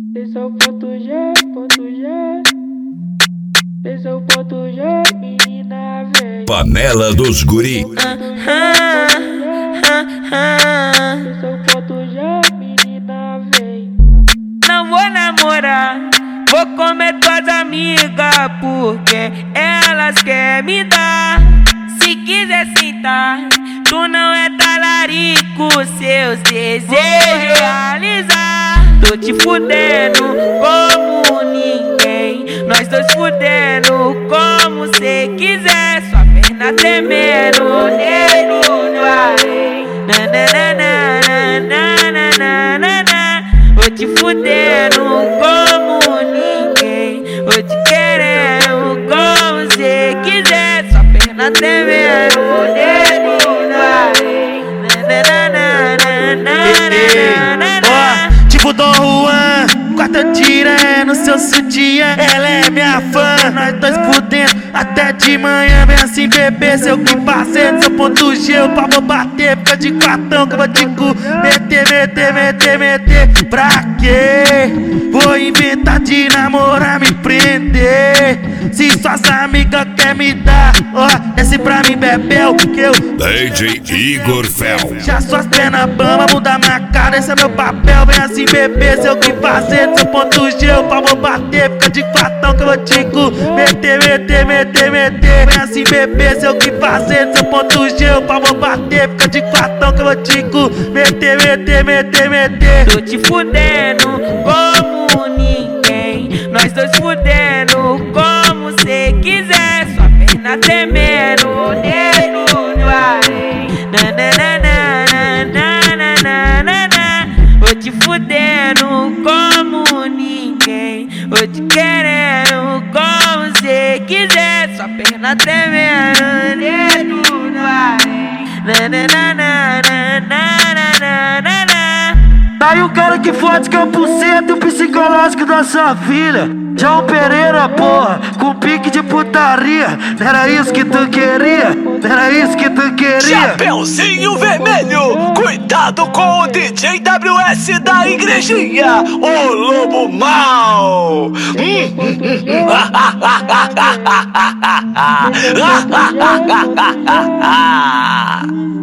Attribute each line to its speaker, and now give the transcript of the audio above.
Speaker 1: Esse é o ponto G, ponto G. Esse é o ponto G, menina vem.
Speaker 2: Panela dos Guri.
Speaker 1: Esse é o ponto G, menina vem.
Speaker 3: Não vou namorar, vou comer tuas amigas, porque elas querem me dar. Se quiser sentar, tu não é talarico, seus desejos realizar. Tô te fudendo como ninguém, nós dois fudendo como cê quiser. Sua perna tremendo, nele no arém. Vou te fudendo como ninguém, vou te querendo como cê quiser. Sua perna tremendo, nele no arém.
Speaker 4: Tipo Dom Juan, quarta tira no seu sutiã. Ela é minha fã, nós dois fudendo até de manhã. Vem assim bebê, seu que passei no seu ponto G. O pau vou bater, fica de quatão que eu vou te meter. Pra quê? Vou inventar de namorar, me prender. Se suas amigas quer me dar, ó, desce pra mim, bebel, que eu
Speaker 2: DJ Igor Fel.
Speaker 4: já suas pernas bamba, muda minha cara, esse é meu papel. Vem assim bebê, sei o que fazer, seu ponto G. O pau vou bater, fica de quatão que eu vou te meter. Vem assim bebê, sei o que fazer, seu ponto G. O pau vou bater, fica de quatão que eu vou te meter.
Speaker 3: Tô te fudendo como ninguém, nós dois fudendo como cê quiser. Sua perna tremendo, nele no arém. Vou te fudendo como ninguém, vou te querendo como cê quiser. Sua perna tremendo, nele no arém.
Speaker 4: Aí o cara que fode que é o pulsento psicológico da sua filha. João Pereira, porra, com pique de putaria. Não era isso que tu queria? Não era isso que tu queria?
Speaker 5: Chapeuzinho vermelho, cuidado com o DJ WS da igrejinha, o lobo mau.
Speaker 1: Ponto G,